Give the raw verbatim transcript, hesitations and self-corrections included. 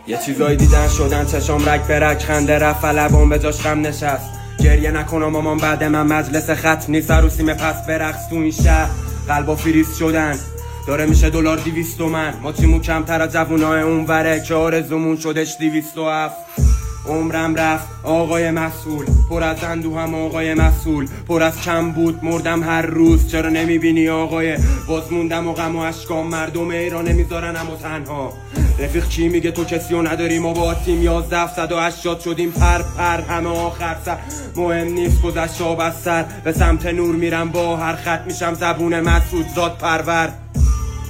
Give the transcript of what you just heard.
یه چیزایی دیدن شدن چشام رگ به رگ، خنده رفت لبام به جاش غم نشست. گریه نکنم مامان بعد من مجلس ختم نیست، عروسیمه پس برقص تو این شهر. قلبا فریز شدن داره میشه دلار دیویست تومن، ما تیمو کمتر از جوونای اون وره که آرزومون شدش دیویست و هفت. عمرم رفت آقای مسئول، پر از اندوهم آقای مسئول، پر از کم بود مردم هر روز. چرا نمیبینی آقای باز موندم و غم و اشکام، مردم ایران نمیذارن اما تنها. رفیق چی میگه تو کسی رو نداری، ما با تیم یازده صد و هشتاد شدیم پر پر همه آخر سر. مهم نیست گذشت آب از سر، به سمت نور میرم با هر خط میشم زبون مسعود زاد پرور.